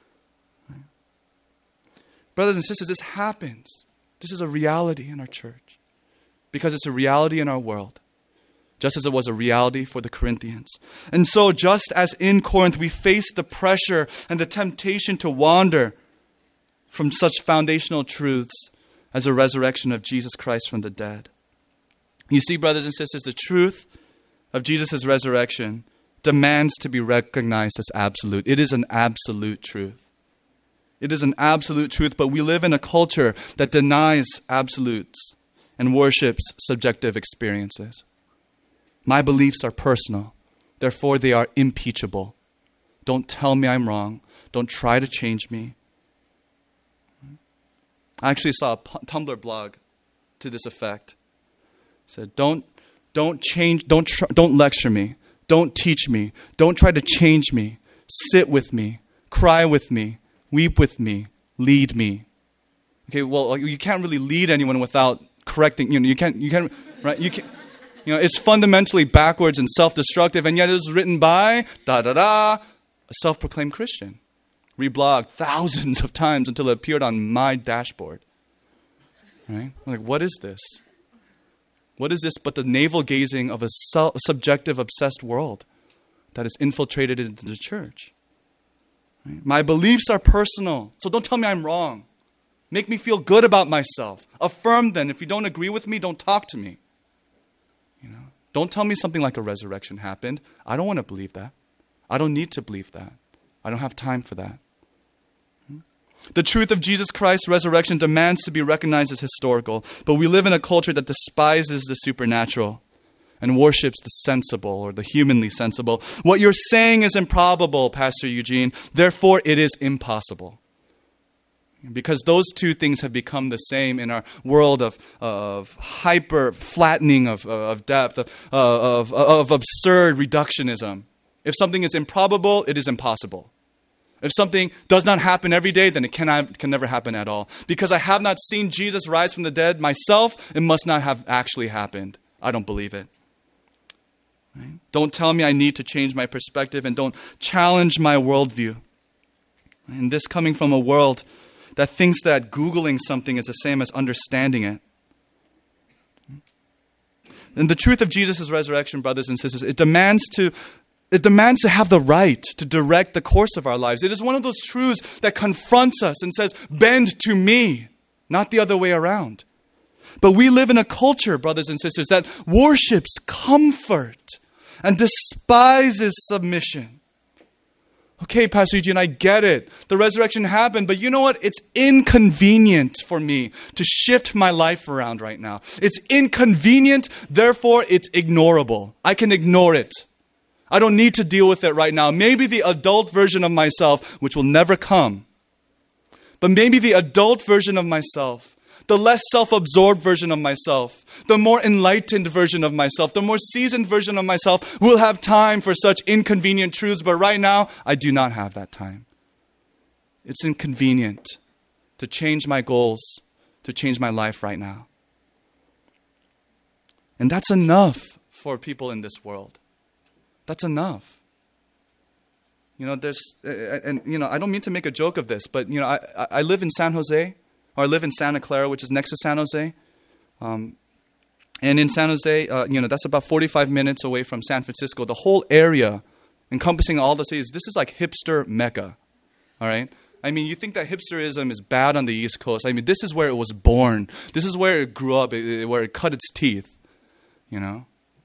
Brothers and sisters, this happens. This is a reality in our church. Because it's a reality in our world. Just as it was a reality for the Corinthians. And so just as in Corinth we face the pressure and the temptation to wander from such foundational truths as the resurrection of Jesus Christ from the dead. You see, brothers and sisters, the truth of Jesus' resurrection demands to be recognized as absolute. It is an absolute truth. It is an absolute truth, but we live in a culture that denies absolutes and worships subjective experiences. My beliefs are personal. Therefore, they are impeachable. Don't tell me I'm wrong. Don't try to change me. I actually saw a Tumblr blog to this effect. It said, don't, don't change, don't, tr- don't lecture me. Don't teach me. Don't try to change me. Sit with me. Cry with me. Weep with me. Lead me. Okay, well, you can't really lead anyone without correcting. You know, you can't, you can't, right? You can't. You know, it's fundamentally backwards and self-destructive, and yet it was written by, da-da-da, a self-proclaimed Christian. Reblogged thousands of times until it appeared on my dashboard. Right? I'm like, what is this? What is this but the navel-gazing of a self- subjective, obsessed world that has infiltrated into the church? Right? My beliefs are personal, so don't tell me I'm wrong. Make me feel good about myself. Affirm then. If you don't agree with me, don't talk to me. You know, don't tell me something like a resurrection happened. I don't want to believe that. I don't need to believe that. I don't have time for that. The truth of Jesus Christ's resurrection demands to be recognized as historical, but we live in a culture that despises the supernatural and worships the sensible or the humanly sensible. What you're saying is improbable, Pastor Eugene. Therefore, it is impossible. Because those two things have become the same in our world of, of hyper flattening of, of depth, of, of, of absurd reductionism. If something is improbable, it is impossible. If something does not happen every day, then it cannot, can never happen at all. Because I have not seen Jesus rise from the dead myself, it must not have actually happened. I don't believe it. Right? Don't tell me I need to change my perspective, and don't challenge my worldview. And this coming from a world that thinks that Googling something is the same as understanding it. And the truth of Jesus' resurrection, brothers and sisters, it demands to it demands to have the right to direct the course of our lives. It is one of those truths that confronts us and says, bend to me, not the other way around. But we live in a culture, brothers and sisters, that worships comfort and despises submission. Okay, Pastor Eugene, I get it. The resurrection happened, but you know what? It's inconvenient for me to shift my life around right now. It's inconvenient, therefore it's ignorable. I can ignore it. I don't need to deal with it right now. Maybe the adult version of myself, which will never come, but maybe the adult version of myself, the less self-absorbed version of myself, the more enlightened version of myself, the more seasoned version of myself will have time for such inconvenient truths. But right now, I do not have that time. It's inconvenient to change my goals, to change my life right now. And that's enough for people in this world. That's enough. You know, there's, and you know, I don't mean to make a joke of this, but you know, I, I live in San Jose. Or I live in Santa Clara, which is next to San Jose. Um, and in San Jose, uh, you know, that's about forty-five minutes away from San Francisco. The whole area, encompassing all the cities, this is like hipster Mecca. All right? I mean, you think that hipsterism is bad on the East Coast. I mean, this is where it was born. This is where it grew up, it, where it cut its teeth. You know?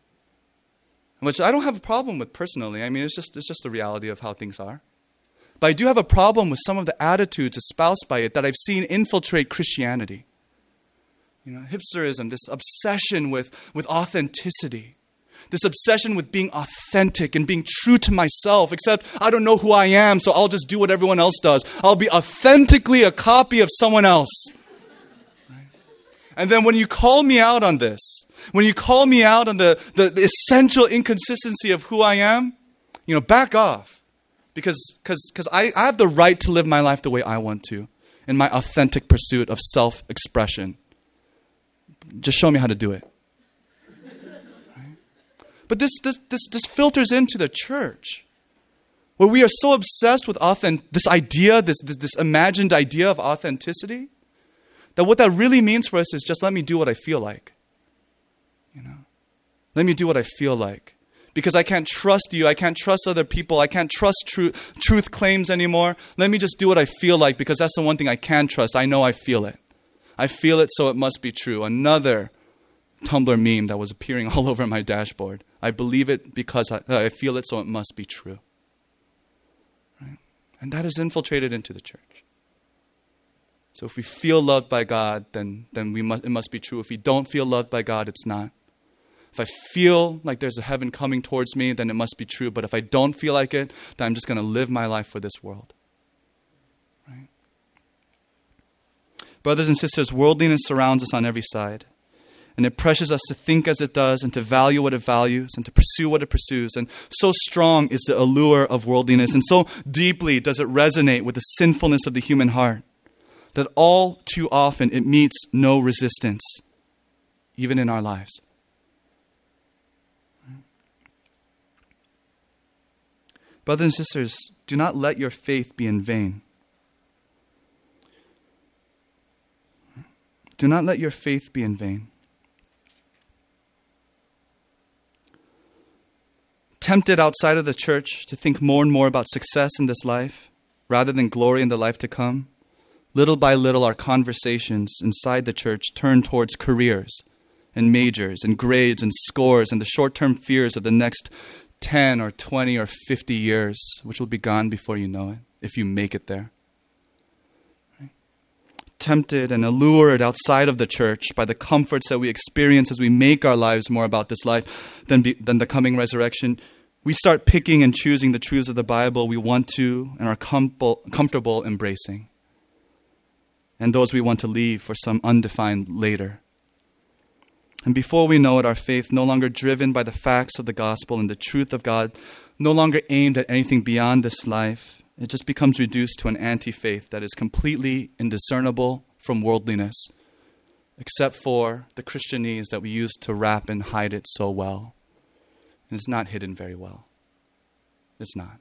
Which I don't have a problem with personally. I mean, it's just it's just the reality of how things are. But I do have a problem with some of the attitudes espoused by it that I've seen infiltrate Christianity. You know, hipsterism, this obsession with, with authenticity, this obsession with being authentic and being true to myself, except I don't know who I am, so I'll just do what everyone else does. I'll be authentically a copy of someone else. Right? And then when you call me out on this, when you call me out on the, the, the essential inconsistency of who I am, you know, back off. Because because because I, I have the right to live my life the way I want to in my authentic pursuit of self-expression. Just show me how to do it. Right? But this, this this this filters into the church, where we are so obsessed with authentic, this idea, this, this this imagined idea of authenticity, that what that really means for us is just let me do what I feel like. You know, let me do what I feel like. Because I can't trust you, I can't trust other people, I can't trust tru- truth claims anymore. Let me just do what I feel like, because that's the one thing I can trust. I know I feel it. I feel it, so it must be true. Another Tumblr meme that was appearing all over my dashboard. I believe it because I, uh, I feel it, so it must be true. Right? And that is infiltrated into the church. So if we feel loved by God, then, then we must, it must be true. If we don't feel loved by God, it's not. If I feel like there's a heaven coming towards me, then it must be true. But if I don't feel like it, then I'm just going to live my life for this world. Right? Brothers and sisters, worldliness surrounds us on every side. And it pressures us to think as it does and to value what it values and to pursue what it pursues. And so strong is the allure of worldliness, and so deeply does it resonate with the sinfulness of the human heart, that all too often it meets no resistance, even in our lives. Brothers and sisters, do not let your faith be in vain. Do not let your faith be in vain. Tempted outside of the church to think more and more about success in this life rather than glory in the life to come, little by little our conversations inside the church turn towards careers and majors and grades and scores and the short-term fears of the next ten or twenty or fifty years, which will be gone before you know it, if you make it there. Right? Tempted and allured outside of the church by the comforts that we experience as we make our lives more about this life than, be, than the coming resurrection, we start picking and choosing the truths of the Bible we want to and are com- comfortable embracing, and those we want to leave for some undefined later. And before we know it, our faith, no longer driven by the facts of the gospel and the truth of God, no longer aimed at anything beyond this life, it just becomes reduced to an anti-faith that is completely indiscernible from worldliness, except for the Christianese that we use to wrap and hide it so well. And it's not hidden very well. It's not.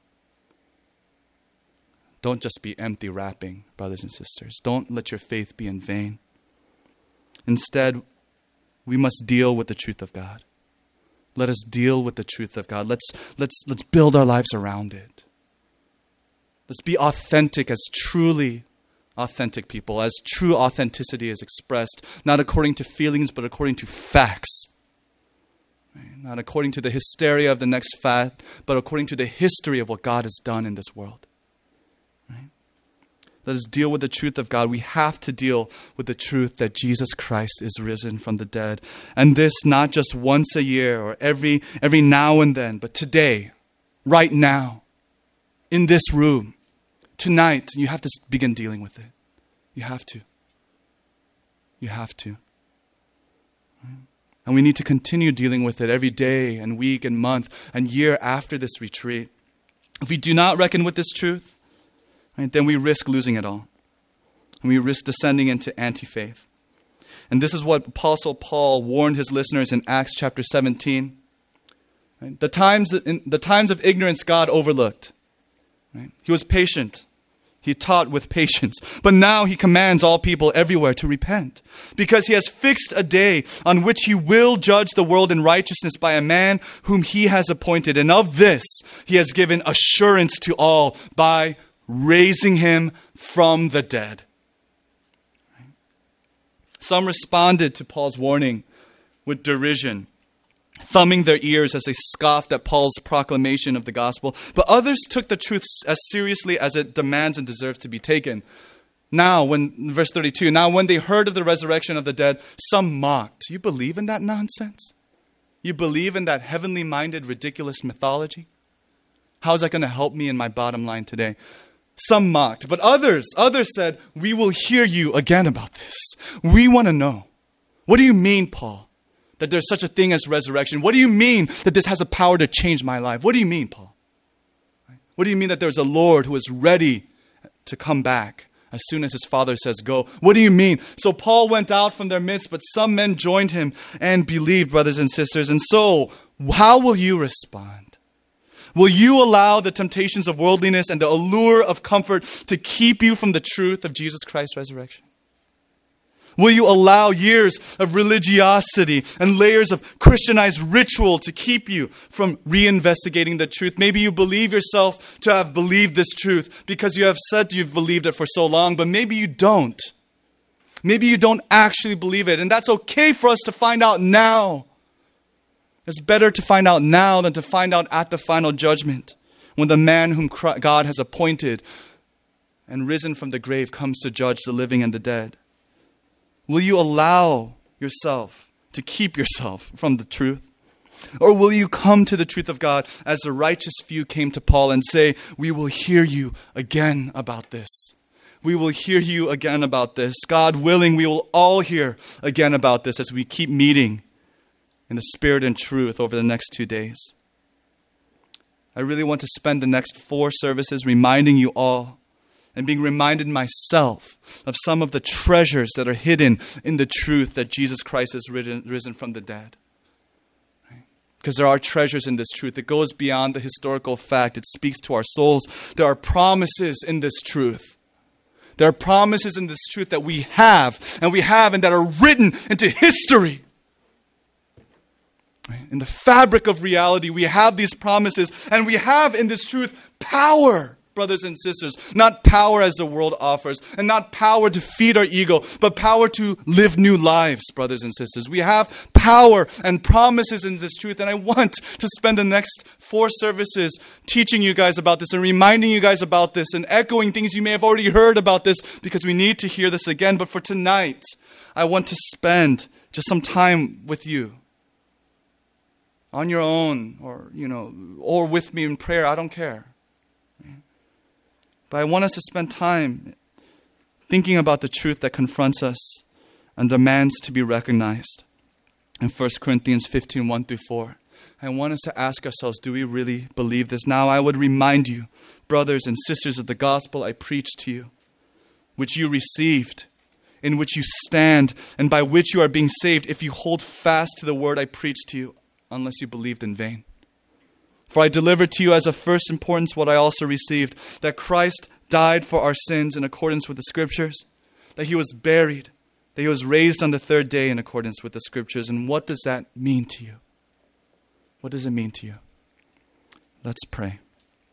Don't just be empty wrapping, brothers and sisters. Don't let your faith be in vain. Instead, we must deal with the truth of God. Let us deal with the truth of God. Let's, let's, let's build our lives around it. Let's be authentic as truly authentic people, as true authenticity is expressed, not according to feelings, but according to facts. Right? Not according to the hysteria of the next fad, but according to the history of what God has done in this world. Right? Let us deal with the truth of God. We have to deal with the truth that Jesus Christ is risen from the dead. And this not just once a year or every every now and then, but today, right now, in this room, tonight, you have to begin dealing with it. You have to. You have to. And we need to continue dealing with it every day and week and month and year after this retreat. If we do not reckon with this truth, right, then we risk losing it all. And we risk descending into anti-faith. And this is what Apostle Paul warned his listeners in Acts chapter seventeen. Right? The times, in, the times of ignorance God overlooked. Right? He was patient. He taught with patience. But now he commands all people everywhere to repent, because he has fixed a day on which he will judge the world in righteousness by a man whom he has appointed. And of this he has given assurance to all by raising him from the dead. Some responded to Paul's warning with derision, thumbing their ears as they scoffed at Paul's proclamation of the gospel. But others took the truth as seriously as it demands and deserves to be taken. Now, when, verse thirty-two, now when they heard of the resurrection of the dead, some mocked. You believe in that nonsense? You believe in that heavenly minded, ridiculous mythology? How is that going to help me in my bottom line today? Some mocked, but others, others said, we will hear you again about this. We want to know. What do you mean, Paul, that there's such a thing as resurrection? What do you mean that this has a power to change my life? What do you mean, Paul? What do you mean that there's a Lord who is ready to come back as soon as his Father says go? What do you mean? So Paul went out from their midst, but some men joined him and believed, brothers and sisters. And so, how will you respond? Will you allow the temptations of worldliness and the allure of comfort to keep you from the truth of Jesus Christ's resurrection? Will you allow years of religiosity and layers of Christianized ritual to keep you from reinvestigating the truth? Maybe you believe yourself to have believed this truth because you have said you've believed it for so long, but maybe you don't. Maybe you don't actually believe it, and that's okay for us to find out now. It's better to find out now than to find out at the final judgment, when the man whom God has appointed and risen from the grave comes to judge the living and the dead. Will you allow yourself to keep yourself from the truth? Or will you come to the truth of God as the righteous few came to Paul and say, we will hear you again about this. We will hear you again about this. God willing, we will all hear again about this as we keep meeting in the spirit and truth over the next two days. I really want to spend the next four services reminding you all and being reminded myself of some of the treasures that are hidden in the truth that Jesus Christ has risen, risen from the dead. Right? Because there are treasures in this truth. It goes beyond the historical fact. It speaks to our souls. There are promises in this truth. There are promises in this truth that we have, and we have, and that are written into history. In the fabric of reality, we have these promises, and we have in this truth power, brothers and sisters. Not power as the world offers, and not power to feed our ego, but power to live new lives, brothers and sisters. We have power and promises in this truth, and I want to spend the next four services teaching you guys about this and reminding you guys about this and echoing things you may have already heard about this, because we need to hear this again. But for tonight, I want to spend just some time with you. On your own, or, you know, or with me in prayer, I don't care. But I want us to spend time thinking about the truth that confronts us and demands to be recognized. In First Corinthians fifteen, one through four. I want us to ask ourselves, do we really believe this? Now I would remind you, brothers and sisters, of the gospel I preached to you, which you received, in which you stand, and by which you are being saved, if you hold fast to the word I preached to you, unless you believed in vain. For I delivered to you as of first importance what I also received, that Christ died for our sins in accordance with the Scriptures, that he was buried, that he was raised on the third day in accordance with the Scriptures. And what does that mean to you? What does it mean to you? Let's pray.